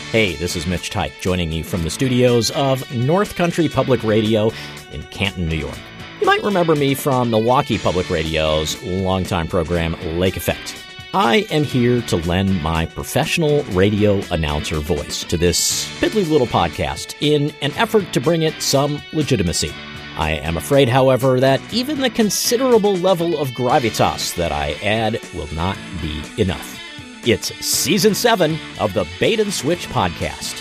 Hey, this is Mitch Tyke joining you from the studios of North Country Public Radio in Canton, New York. You might remember me from Milwaukee Public Radio's longtime program, Lake Effect. I am here to lend my professional radio announcer voice to this piddly little podcast in an effort to bring it some legitimacy. I am afraid, however, that even the considerable level of gravitas that I add will not be enough. It's Season 7 of the Bait and Switch Podcast.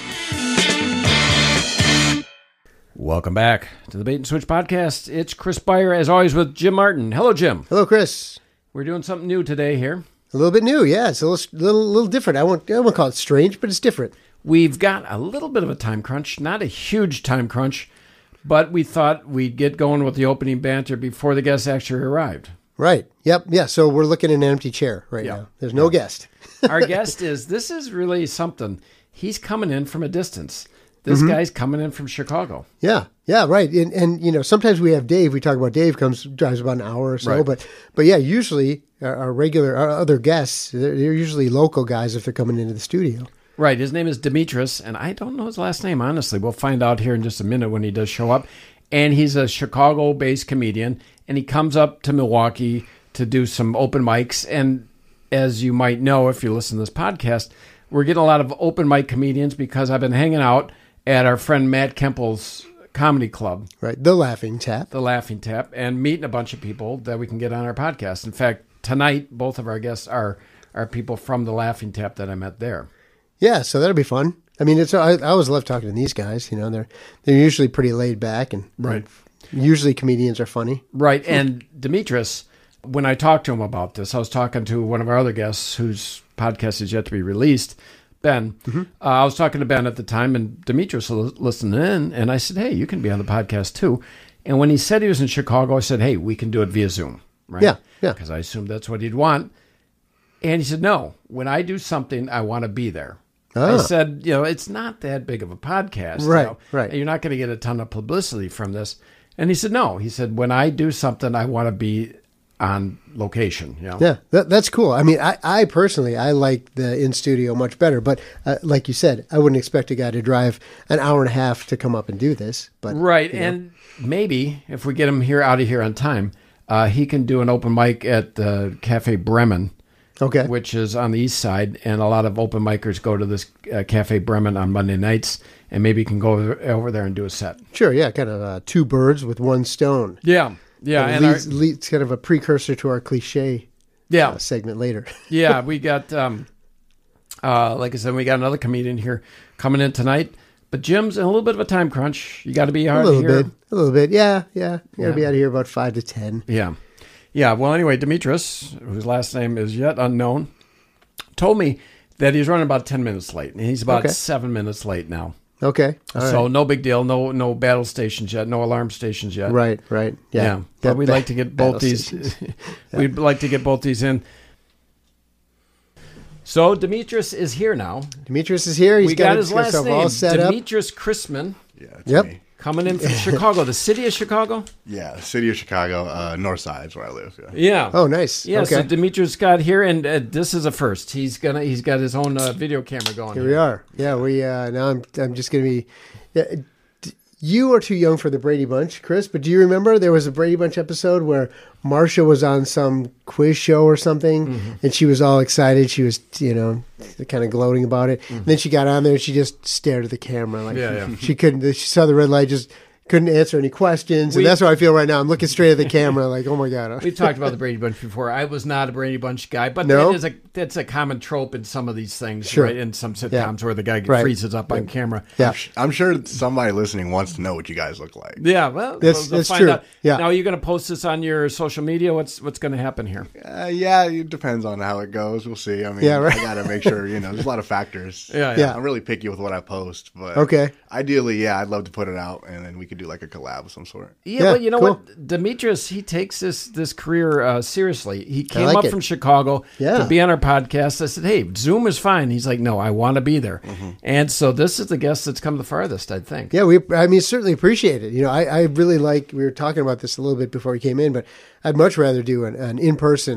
Welcome back to the Bait and Switch Podcast. It's Chris Beyer, as always, with Jim Martin. Hello, Jim. Hello, Chris. We're doing something new today here. A little bit new, yeah. It's a little different. I won't call it strange, but it's different. We've got a little bit of a time crunch, not a huge time crunch, but we thought we'd get going with the opening banter before the guests actually arrived. Right. Yep. Yeah. So we're looking at an empty chair right now. There's no guest. Our guest this is really something. He's coming in from a distance. This guy's coming in from Chicago. Yeah. Yeah. Right. And you know, sometimes we have Dave. We talk about Dave drives about an hour or so. Right. But yeah, usually our other guests, they're usually local guys if they're coming into the studio. Right. His name is Demetrius, and I don't know his last name, honestly. We'll find out here in just a minute when he does show up. And he's a Chicago-based comedian, and he comes up to Milwaukee to do some open mics. And as you might know, if you listen to this podcast, we're getting a lot of open mic comedians because I've been hanging out at our friend Matt Kempel's comedy club. Right, The Laughing Tap. The Laughing Tap, and meeting a bunch of people that we can get on our podcast. In fact, tonight, both of our guests are people from The Laughing Tap that I met there. Yeah, so that'll be fun. I mean, I always love talking to these guys. You know, they're usually pretty laid back, and right. Usually comedians are funny. Right, and Demetrius, when I talked to him about this, I was talking to one of our other guests whose podcast is yet to be released, Ben. I was talking to Ben at the time, and Demetrius was listening in, and I said, hey, you can be on the podcast too. And when he said he was in Chicago, I said, hey, we can do it via Zoom. Right? Yeah. Because I assumed that's what he'd want. And he said, no, when I do something, I want to be there. I said, you know, it's not that big of a podcast. Right, you know, right. You're not going to get a ton of publicity from this. And he said, no. He said, when I do something, I want to be on location. You know? Yeah, that's cool. I mean, I personally, I like the in-studio much better. But like you said, I wouldn't expect a guy to drive an hour and a half to come up and do this. But right, and maybe if we get him out of here on time, he can do an open mic at the Cafe Bremen. Okay. Which is on the east side, and a lot of open micers go to this Cafe Bremen on Monday nights, and maybe you can go over there and do a set. Sure, yeah, kind of two birds with one stone. Yeah. And it's kind of a precursor to our cliche segment later. Yeah, we got, like I said, we got another comedian here coming in tonight, but Jim's in a little bit of a time crunch. You got to be out of here. A little bit, yeah. You got to be out of here about 5 to 10. Yeah, well, anyway, Demetrius, whose last name is yet unknown, told me that he's running about 10 minutes late, and he's about 7 minutes late now. Okay. So no big deal, no battle stations yet, no alarm stations yet. Right. Yeah. But we'd like to get both these. We'd like to get both these in. So Demetrius is here now. Demetrius is here. We got his last name, all set Demetrius Chrisman. Yeah, me. Coming in from Chicago, the city of Chicago? Yeah, the city of Chicago, north side is where I live. Yeah. Oh, nice. Yeah, okay. So Demetrius got here, and this is a first. He's got his own video camera going. Here we are. Yeah, we now I'm just going to be... You are too young for the Brady Bunch, Chris, but do you remember there was a Brady Bunch episode where Marcia was on some quiz show or something, and she was all excited. She was, kind of gloating about it. And then she got on there and she just stared at the camera. Like she couldn't, she saw the red light, just couldn't answer any questions. And that's how I feel right now. I'm looking straight at the camera like, oh my God. We've talked about the Brady Bunch before. I was not a Brady Bunch guy, but that's a common trope in some of these things, right? In some sitcoms where the guy freezes up on camera. Yeah. I'm sure somebody listening wants to know what you guys look like. Yeah, well, that's find true. out. Yeah. Now, are you going to post this on your social media? What's going to happen here? Yeah, it depends on how it goes. We'll see. I mean, I got to make sure, there's a lot of factors. Yeah. I'm really picky with what I post, but ideally, I'd love to put it out, and then we could do like a collab of some sort. Yeah, but you know what? Demetrius, he takes this career seriously. He came up from Chicago to be on our podcast. I said, hey, Zoom is fine. He's like, no, I want to be there. And so this is the guest that's come the farthest, I think. Yeah, I certainly appreciate it. I really like, we were talking about this a little bit before we came in, but I'd much rather do an in-person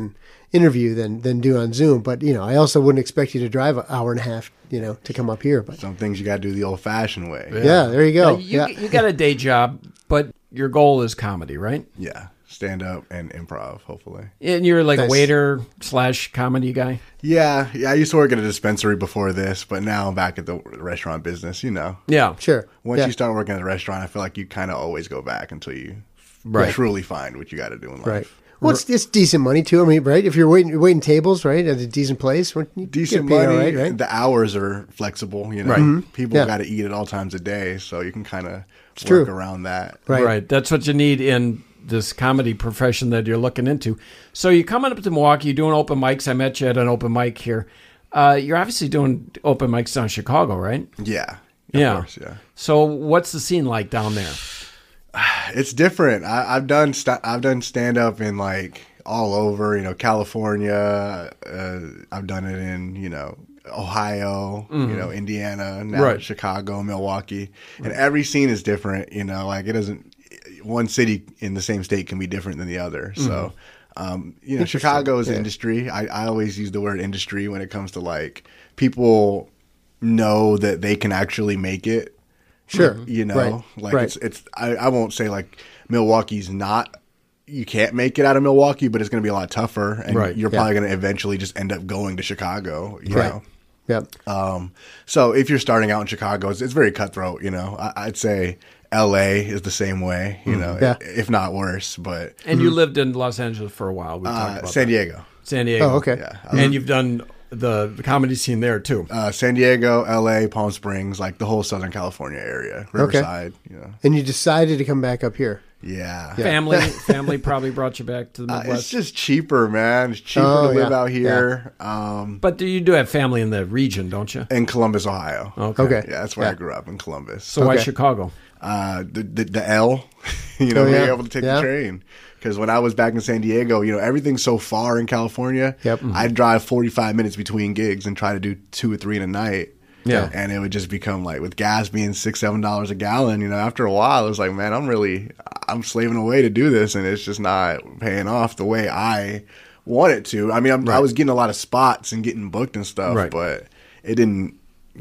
interview than do on Zoom. But, I also wouldn't expect you to drive an hour and a half, to come up here. But some things you got to do the old-fashioned way. Yeah, there you go. You got a day job, but your goal is comedy, right? Yeah, stand-up and improv, hopefully. And you're like a waiter/comedy guy? Yeah, I used to work at a dispensary before this, but now I'm back at the restaurant business, Yeah. Sure. Once you start working at a restaurant, I feel like you kind of always go back until you truly find what you got to do in life. Right. Well, it's decent money too. I mean, right? If you're waiting tables, right, at a decent place, decent money. Right? The hours are flexible. Right. Mm-hmm. People got to eat at all times of day, so you can kind of work around that. Right. That's what you need in this comedy profession that you're looking into. So you're coming up to Milwaukee, you're doing open mics. I met you at an open mic here. You're obviously doing open mics down in Chicago, right? Yeah. Of course, yeah. So what's the scene like down there? It's different. I've done stand up in like all over, California. I've done it in Ohio, Indiana, now Chicago, Milwaukee, and every scene is different. Like it doesn't. One city in the same state can be different than the other. So, Chicago's industry. I always use the word industry when it comes to like people know that they can actually make it. Sure. It's I won't say like Milwaukee's not, you can't make it out of Milwaukee, but it's going to be a lot tougher. And you're probably going to eventually just end up going to Chicago, you know? Yep. So if you're starting out in Chicago, it's very cutthroat, I'd say LA is the same way, if not worse, but. And you lived in Los Angeles for a while. We talked about San Diego. San Diego. Oh, okay. Yeah. And you've done the comedy scene there too. San Diego, LA, Palm Springs, like the whole Southern California area, Riverside. And you decided to come back up here. Yeah. Family probably brought you back to the Midwest. It's just cheaper, man. It's cheaper to live out here. But you do have family in the region, don't you? In Columbus, Ohio. Okay. Yeah, that's where I grew up, in Columbus. So why Chicago? The L, being able to take the train. Because when I was back in San Diego, everything's so far in California. Yep. I'd drive 45 minutes between gigs and try to do 2 or 3 in a night. Yeah. And it would just become like, with gas being $6-7 a gallon, after a while, it was like, man, I'm slaving away to do this, and it's just not paying off the way I want it to. I mean, I was getting a lot of spots and getting booked and stuff, but it didn't,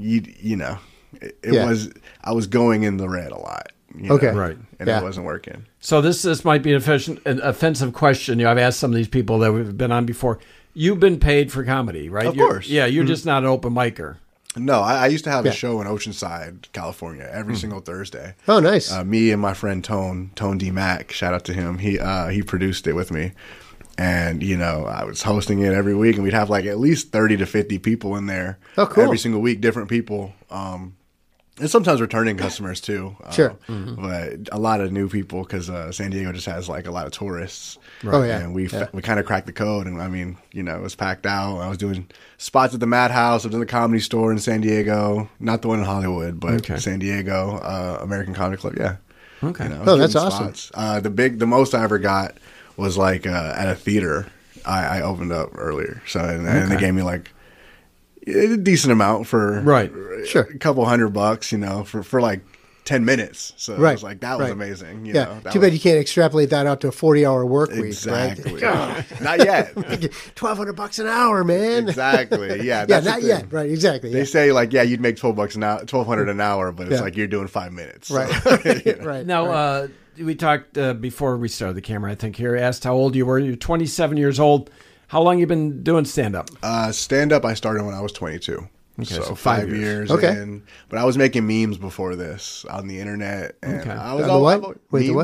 I was going in the red a lot. Right. And it wasn't working. So this might be an offensive question. I've asked some of these people that we've been on before. You've been paid for comedy, right? Of course. Yeah, you're just not an open micer. No, I used to have a show in Oceanside, California, every single Thursday. Oh, nice. Me and my friend Tone D. Mack, shout out to him. He produced it with me. And, I was hosting it every week, and we'd have like at least 30 to 50 people in there. Oh, cool. Every single week, different people. And sometimes returning customers too. Sure. But a lot of new people, because San Diego just has like a lot of tourists. Right. Oh, yeah. And we kind of cracked the code. And I mean, it was packed out. I was doing spots at the Madhouse. I was in the Comedy Store in San Diego. Not the one in Hollywood, but San Diego, American Comedy Club. Yeah. Okay. That's awesome. The most I ever got was like at a theater I opened up earlier. So, and they gave me like a decent amount for a couple $100, for like 10 minutes. So I was like, that was amazing. Too bad you can't extrapolate that out to a 40-hour work week. Exactly. Right? Not yet. $1,200 an hour, man. Exactly. Yeah. Not yet. Right. Exactly. They say like, you'd make $12 an hour, $1,200 an hour, but it's like you're doing 5 minutes. Right. So, right. Now, we talked before we started the camera, I think here, asked how old you were. You're 27 years old. How long you been doing stand-up? Stand-up, I started when I was 22. Okay, so 5 years. Okay. In. But I was making memes before this on the internet. And I was Wait, the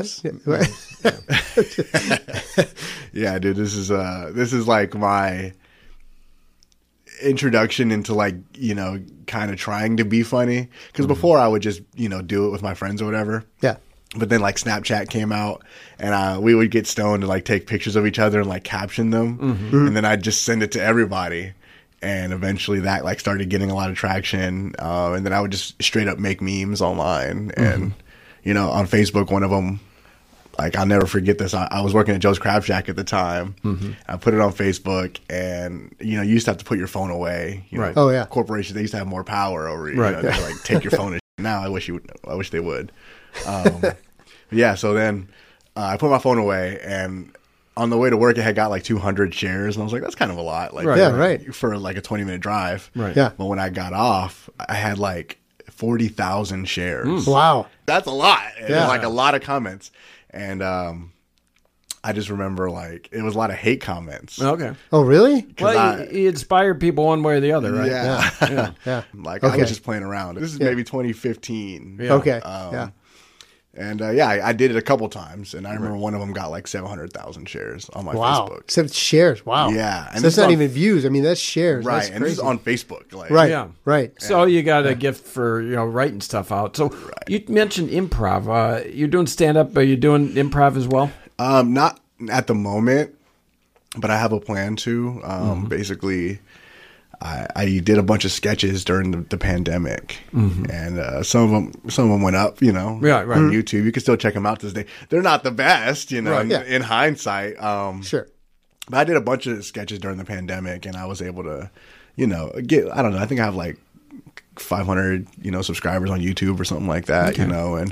what? Yeah, dude, this is like my introduction into like, kind of trying to be funny. Because before I would just, do it with my friends or whatever. Yeah. But then like Snapchat came out, and we would get stoned and like take pictures of each other and like caption them, and then I'd just send it to everybody, and eventually that like started getting a lot of traction, and then I would just straight up make memes online, and on Facebook, one of them, like I'll never forget this. I was working at Joe's Crab Shack at the time. I put it on Facebook, and you used to have to put your phone away. Right. Oh yeah. Corporations, they used to have more power over you. Right. They like take your phone. And now I wish they would. So then I put my phone away, and on the way to work, it had got like 200 shares, and I was like, that's kind of a lot, like Yeah, right. for like a 20-minute drive. Right. Yeah. But when I got off, I had like 40,000 shares. Wow. That's a lot. Yeah. Like a lot of comments, and I just remember like it was a lot of hate comments. Okay. Oh, really? Well, you inspired people one way or the other, right? Yeah. Yeah. Like I Okay. was just playing around. This is maybe 2015. Yeah. Okay. Yeah. And I did it a couple times, and I remember one of them got like 700,000 shares on my Wow. Facebook. So it's shares. Wow. Yeah. So And that's this not is even views. I mean, that's shares. right, That's and this is crazy. on Facebook. Like, Right. Yeah. Right. So you got a gift for writing stuff out. So you mentioned improv. You're doing stand up. Are you doing improv as well? Not at the moment, but I have a plan to. Basically, I did a bunch of sketches during the pandemic, and some of them went up. Yeah, right. On YouTube. You can still check them out this day. They're not the best, Right. Yeah. in hindsight. Sure. But I did a bunch of sketches during the pandemic, and I was able to, get, I don't know, I think I have like 500, subscribers on YouTube or something like that, and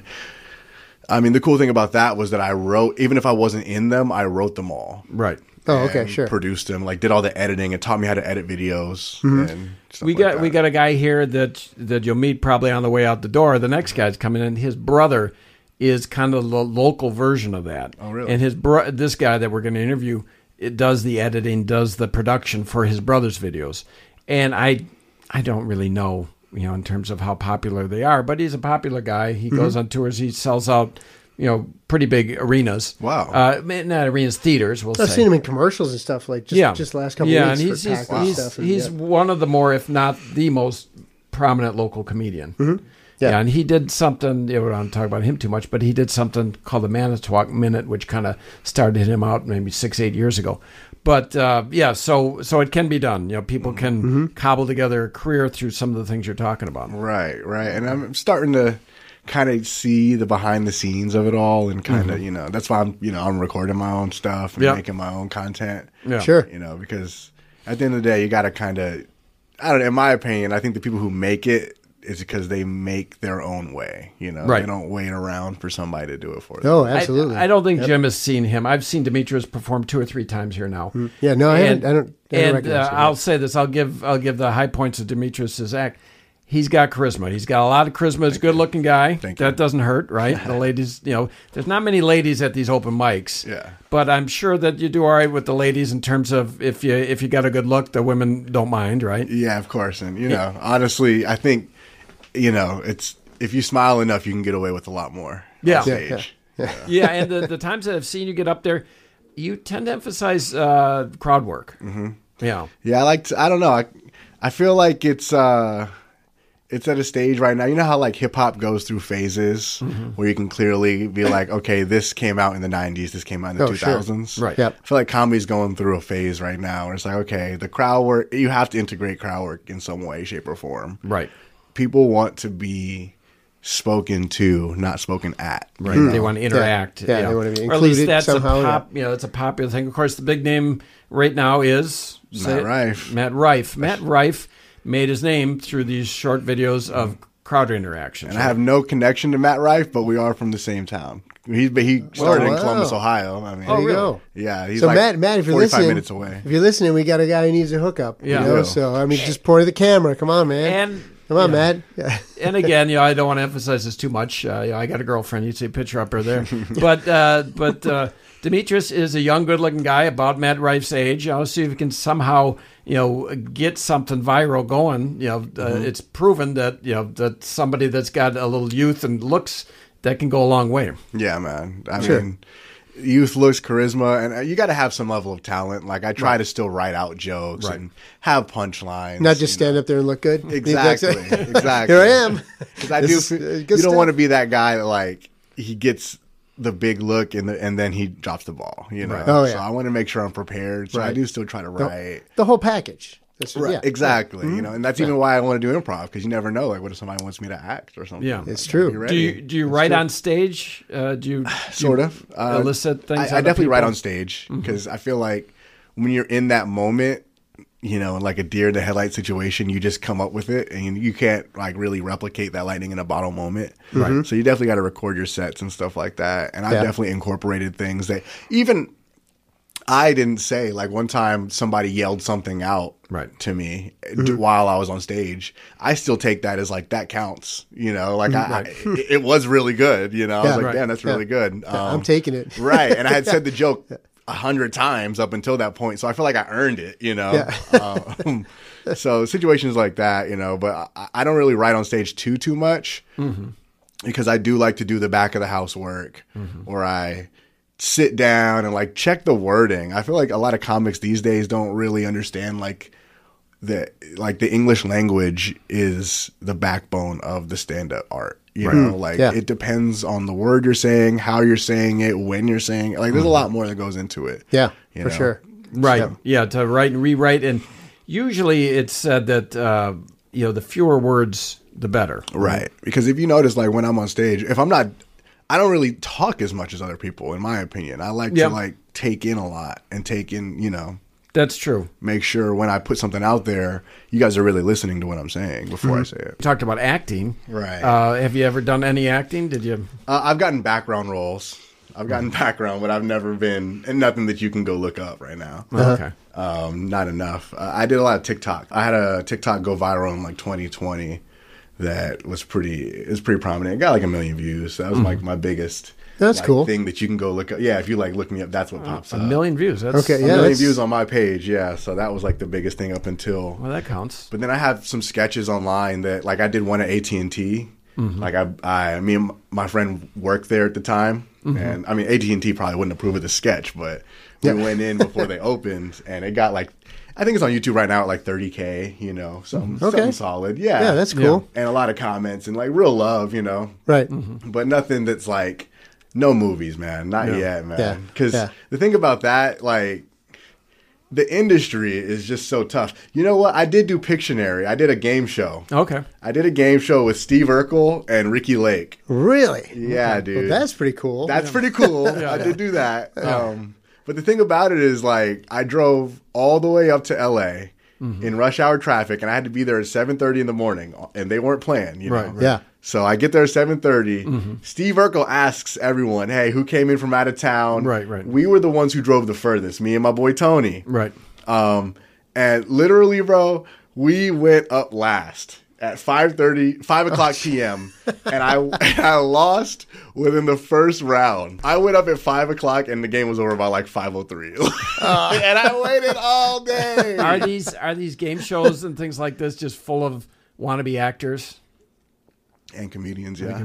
I mean, the cool thing about that was that I wrote, even if I wasn't in them, I wrote them all. Right. Oh, okay. And Sure. produced them, like did all the editing. It taught me how to edit videos and stuff We like got that. we got a guy here that you'll meet probably on the way out the door. The next guy's coming in. His brother is kind of the local version of that. Oh, really? And this guy that we're going to interview, it does the editing, does the production for his brother's videos. And I don't really know, in terms of how popular they are, but he's a popular guy. He goes on tours. He sells out, pretty big arenas. Wow. Not arenas, theaters. We'll I've say. seen him in commercials and stuff like just last couple yeah, weeks and for Pack and he's stuff. And, he's one of the more, if not the most prominent local comedian. Yeah. And he did something. I don't talk about him too much, but he did something called the Manitowoc Minute, which kind of started him out maybe 6-8 years ago. But so it can be done. People can cobble together a career through some of the things you're talking about. Right. And I'm starting to kind of see the behind the scenes of it all, and kind of, that's why I'm recording my own stuff and making my own content. Yeah. Sure. Because at the end of the day, you got to kind of, I don't know, in my opinion, I think the people who make it is because they make their own way. Right. They don't wait around for somebody to do it for them. Oh, absolutely. I don't think Jim has seen him. I've seen Demetrius perform 2 or 3 times here now. Yeah, no, I haven't. I don't recognize him. I'll say this. I'll give the high points of Demetrius's act. He's got charisma. He's got a lot of charisma. He's a good-looking guy. Thank you. That doesn't hurt, right? The ladies, there's not many ladies at these open mics. Yeah. But I'm sure that you do all right with the ladies in terms of if you got a good look, the women don't mind, right? Yeah, of course. And, honestly, I think, it's if you smile enough, you can get away with a lot more Yeah. on stage. Yeah, and the times that I've seen you get up there, you tend to emphasize crowd work. Mm-hmm. Yeah. Yeah, I don't know. I feel like it's at a stage right now. You know how like hip hop goes through phases where you can clearly be like, okay, this came out in the 90s, this came out in the 2000s. Sure. Right. Yep. I feel like comedy's going through a phase right now where it's like, okay, the crowd work, you have to integrate crowd work in some way, shape, or form. Right. People want to be spoken to, not spoken at. Right. They want to interact. Yeah, they want to be Or at least included that's somehow, it's a popular thing. Of course, the big name right now is Matt Rife. Matt Rife. Matt Rife made his name through these short videos of crowd interactions. And I have no connection to Matt Rife, but we are from the same town. He started in Columbus, Ohio. I mean, There you go. yeah, he's So like Matt, if you're 45 listening, minutes away. if you're listening, we got a guy who needs a hookup. Yeah. You know? Yeah. So I mean, just point at the camera. Come on, man. And Come on, Matt. Yeah. And again, I don't want to emphasize this too much. I got a girlfriend. You'd see a picture up her there. But Demetrius is a young, good-looking guy about Matt Rife's age. I'll see if we can somehow, get something viral going. It's proven that that somebody that's got a little youth and looks that can go a long way. Yeah, man. I Sure. mean, youth looks, charisma, and you got to have some level of talent. Like I try to still write out jokes and have punchlines. Not just stand up there and look good. Exactly. Exactly. Here I am. Because I This do. is, You good don't want to stuff. be that guy that like he gets the big look and then he drops the ball. Oh, yeah. So I want to make sure I'm prepared. So I Right. do still try to write. The whole package. That's, Right, yeah. exactly. And that's even why I want to do improv, because you never know. Like, what if somebody wants me to act or something? Yeah. It's true. Be Do ready. you write on stage? Do you Sort of elicit things? I out of definitely write people? on stage because I feel like when you're in that moment, like a deer in the headlight situation, you just come up with it, and you can't like really replicate that lightning in a bottle moment. Right. So you definitely got to record your sets and stuff like that. And I Yeah. definitely incorporated things that even I didn't say, like, one time somebody yelled something out Right. to me while I was on stage. I still take that as like, that counts, you know, like it was really good. You know, I was like, right. damn, that's really good. I'm taking it. Right. And I had said the joke 100 times up until that point. So I feel like I earned it, you know? So situations like that, you know, but I don't really write on stage too much because I do like to do the back of the house work or I sit down and like check the wording. I feel like a lot of comics these days don't really understand like the English language is the backbone of the stand-up art. You know, like it depends on the word you're saying, how you're saying it, when you're saying it. Like there's a lot more that goes into it. Yeah, you for know? sure. Right. Yeah, to write and rewrite. And usually it's said that, the fewer words, the better. Right. Because if you notice, like when I'm on stage, I don't really talk as much as other people, in my opinion. I like to like take in a lot and take in, you know. That's true. Make sure when I put something out there, you guys are really listening to what I'm saying before I say it. You talked about acting. Right. Have you ever done any acting? Did you? I've gotten background roles. I've gotten background, but I've never been, and nothing that you can go look up right now. Okay. Not enough. I did a lot of TikTok. I had a TikTok go viral in like 2020 that was pretty prominent. It got like 1 million views. So that was like my biggest That's cool. thing that you can go look up. Yeah, if you like look me up, that's what pops up. 1 million views. That's, Okay, A yeah. million views on my page, yeah. So that was like the biggest thing up until. Well, that counts. But then I have some sketches online that, like, I did one at AT&T. Like me and my friend worked there at the time, and I mean AT&T probably wouldn't approve of the sketch, but we went in before they opened, and it got like, I think it's on YouTube right now at like 30K, you know, something solid, Yeah, that's cool. and a lot of comments and like real love, you know, Right. but nothing that's like no movies, man, not yet, man, Yeah. because Yeah. the thing about that, like. The industry is just so tough. You know what? I did do Pictionary. I did a game show. Okay. I did a game show with Steve Urkel and Ricky Lake. Really? Yeah, dude. Well, that's pretty cool. That's pretty cool. I did do that. But the thing about it is, like, I drove all the way up to L.A. In rush hour traffic, and I had to be there at 7:30 in the morning, and they weren't playing, you know? Right. Yeah. So I get there at 7:30. Steve Urkel asks everyone, hey, who came in from out of town? Right, right. We were the ones who drove the furthest, me and my boy Tony. Right. And literally, bro, we went up last at 5 o'clock p.m. and I lost within the first round. I went up at 5 o'clock and the game was over by like 5:03. And I waited all day. Are these game shows and things like this just full of wannabe actors? And comedians, yeah.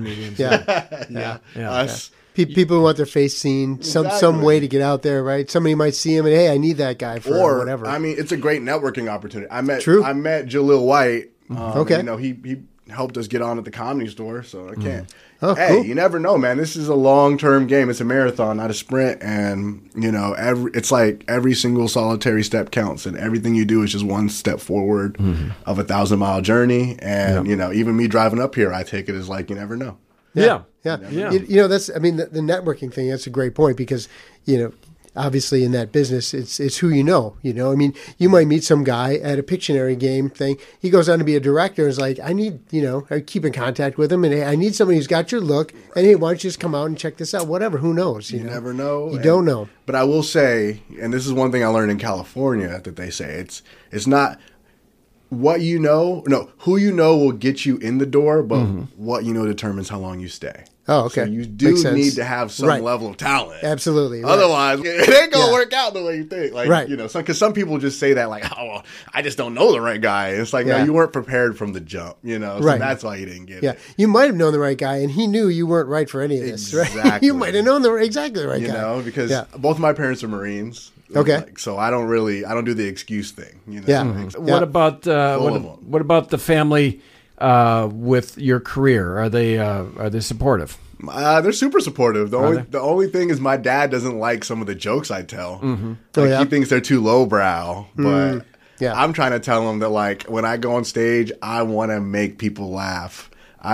Yeah. Yeah. Us. People who want their face seen, some Exactly. way to get out there, right? Somebody might see him and, hey, I need that guy for Or whatever. I mean, it's a great networking opportunity. I met True. Jalil White. Okay. You know, he helped us get on at the Comedy Store, so I can't. Oh, hey, cool. you never know, man. This is a long-term game. It's a marathon, not a sprint. And you know, it's like every single solitary step counts, and everything you do is just one step forward of a 1,000-mile journey. And you know, even me driving up here, I take it as like you never know. Yeah. Yeah. Yeah. You know, that's, I mean, the networking thing, that's a great point because, you know, obviously in that business, it's who you know, I mean, you might meet some guy at a Pictionary game thing. He goes on to be a director and is like, I need, I keep in contact with him and hey, I need somebody who's got your look. And hey, why don't you just come out and check this out? Whatever. Who knows? You never know. You don't know. But I will say, and this is one thing I learned in California that they say, it's not what you know, no, who you know will get you in the door, but what you know determines how long you stay. Oh, okay. So you do Makes sense. need to have some Right. level of talent. Absolutely. Right. Otherwise, it ain't gonna Yeah. work out the way you think. Like, Right. because some people just say that like, oh, well, I just don't know the right guy. It's like, Yeah. no, you weren't prepared from the jump, So Right. that's why you didn't get Yeah, it. you might have known the right guy, and he knew you weren't right for any of this, right? Exactly. You might have known exactly the right guy. Because Yeah. both of my parents are Marines. Okay. Like, so I don't do the excuse thing, Yeah. What about Full of 'em. what about the family with your career? Are they supportive? They're super supportive. they? The only thing is my dad doesn't like some of the jokes I tell. Oh, Like, yeah? he thinks they're too lowbrow. But Yeah. I'm trying to tell him that like when I go on stage, I want to make people laugh. I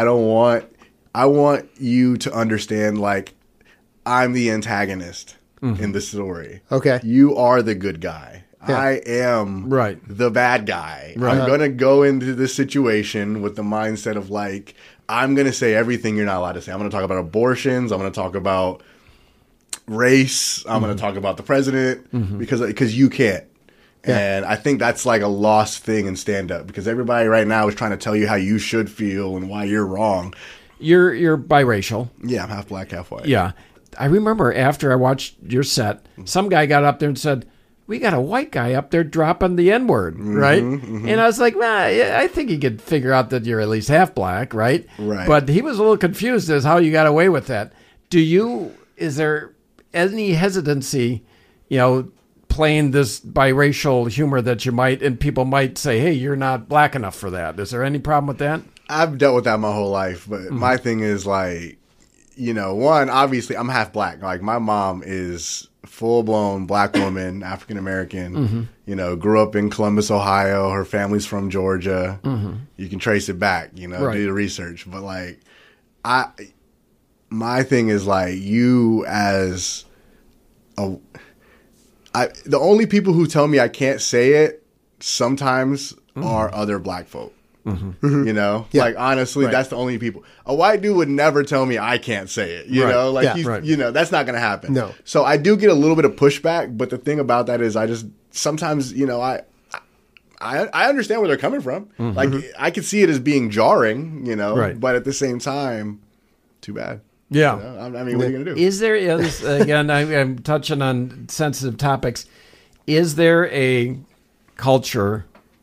want you to understand like I'm the antagonist in the story. Okay. You are the good guy. Yeah. I am Right. the bad guy. Right. I'm going to go into this situation with the mindset of like, I'm going to say everything you're not allowed to say. I'm going to talk about abortions. I'm going to talk about race. I'm going to talk about the president because you can't. And I think that's like a lost thing in stand-up because everybody right now is trying to tell you how you should feel and why you're wrong. You're biracial. Yeah, I'm half black, half white. Yeah. I remember after I watched your set, some guy got up there and said, we got a white guy up there dropping the N-word, right? And I was like, yeah, I think he could figure out that you're at least half black, right? Right. But he was a little confused as how you got away with that. Is there any hesitancy, playing this biracial humor that you might, and people might say, hey, you're not black enough for that. Is there any problem with that? I've dealt with that my whole life, but my thing is like, one, obviously I'm half black. Like my mom is full-blown black woman, African-American, grew up in Columbus, Ohio. Her family's from Georgia. You can trace it back, do the research. But like, my thing is like you as the only people who tell me I can't say it sometimes are other black folk. Like honestly, that's the only people. A white dude would never tell me I can't say it. That's not going to happen. No. So I do get a little bit of pushback, but the thing about that is I just sometimes, I understand where they're coming from. Like I could see it as being jarring, but at the same time, too bad. Yeah. I mean, what are you going to do? Is there, again, I'm touching on sensitive topics. Is there a culture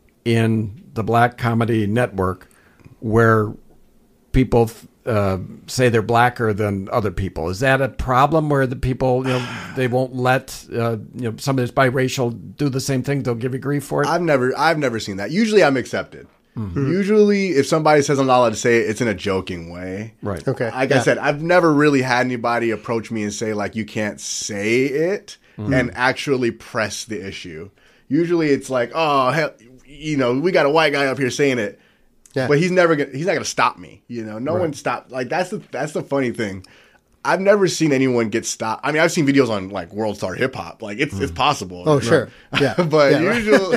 in the Black Comedy Network where people say they're blacker than other people? Is that a problem where the people, they won't let, somebody that's biracial do the same thing? They'll give you grief for it? I've never seen that. Usually I'm accepted. Usually, if somebody says I'm not allowed to say it, it's in a joking way. Right. Okay. Like I said, I've never really had anybody approach me and say, like, you can't say it and actually press the issue. Usually it's like, oh, hell, we got a white guy up here saying it. Yeah. But he's not going to stop me. No one stopped. Like, that's the funny thing. I've never seen anyone get stopped. I mean, I've seen videos on like World Star Hip Hop. Like it's possible. Oh, sure. Yeah. But usually,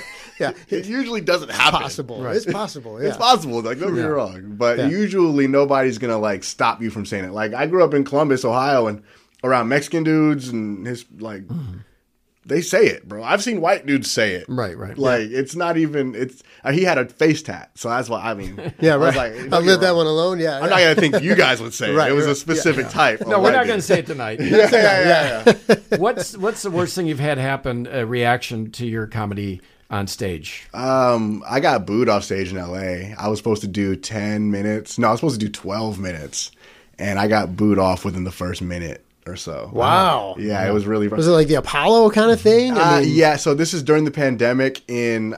it usually doesn't happen. Possible. Right. It's possible. Yeah. It's possible. Like, don't get me wrong. But usually nobody's going to like stop you from saying it. Like I grew up in Columbus, Ohio, and around Mexican dudes and his like, they say it, bro. I've seen white dudes say it. Right. Like it's not even. He had a face tat, so that's what I mean. Yeah, right. I was like, I'll leave that one alone. Yeah, I'm not gonna think you guys would say it. Right, it was a specific type. No, we're not going to say it tonight. Yeah. What's the worst thing you've had happen? A reaction to your comedy on stage? I got booed off stage in LA. I was supposed to do 10 minutes. No, I was supposed to do 12 minutes, and I got booed off within the first minute or so. Wow. Yeah, it was really. Was it like the Apollo kind of thing? Yeah. So this is during the pandemic in.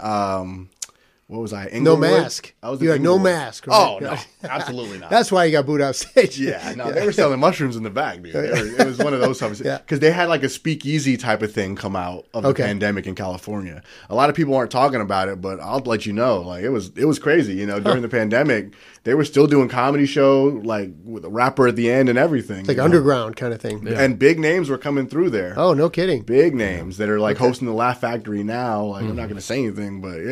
What was I? Inglewood? No mask. You had no mask. Right? Oh, no. Absolutely not. That's why you got booed off stage. Yeah. No, they were selling mushrooms in the back, dude. It was one of those times. Because they had like a speakeasy type of thing come out of the pandemic in California. A lot of people aren't talking about it, but I'll let you know. Like it was crazy. During the pandemic, they were still doing comedy show, like with a rapper at the end and everything. It's like underground kind of thing. Yeah. And big names were coming through there. Oh, no kidding. Big names that are like hosting the Laugh Factory now. Like I'm not going to say anything, but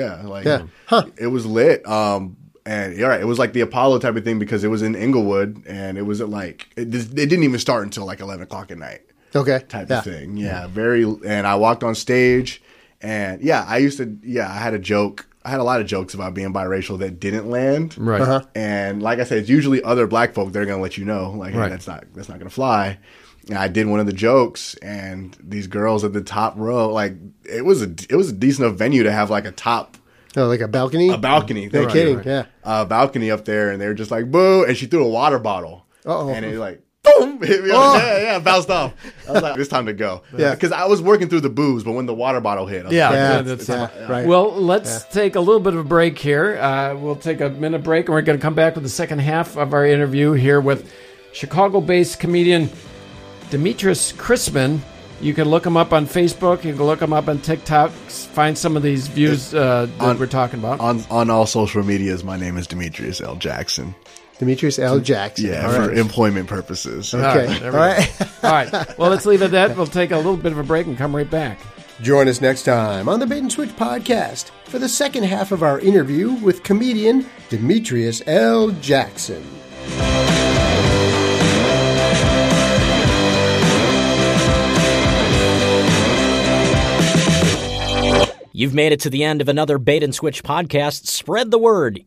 it was lit. And it was like the Apollo type of thing because it was in Inglewood and it was at like it didn't even start until like 11 o'clock at night. Okay. Type of thing. Yeah. And I walked on stage and I had a joke. I had a lot of jokes about being biracial that didn't land. Right. Uh-huh. And like I said, it's usually other black folk that are going to let you know, like, hey, that's not going to fly. And I did one of the jokes, and these girls at the top row, like, it was a decent enough venue to have like a top. Oh, like a balcony? A balcony. No kidding. Yeah. A balcony up there, and they were just like, boo. And she threw a water bottle. Uh-oh. And it like, boom, hit me up. Bounced off. I was like, it's time to go. Yeah. Because I was working through the booze, but when the water bottle hit, I was like, right. Well, let's take a little bit of a break here. We'll take a minute break, and we're going to come back with the second half of our interview here with Chicago-based comedian Demetrius Chrisman. You can look him up on Facebook. You can look him up on TikTok. Find some of these views that we're talking about. On all social medias, my name is Demetrius L. Jackson. Demetrius L. Jackson. Yeah, for employment purposes. Okay. All right. Well, let's leave it at that. We'll take a little bit of a break and come right back. Join us next time on the Bait and Switch podcast for the second half of our interview with comedian Demetrius L. Jackson. You've made it to the end of another Bait and Switch podcast. Spread the word.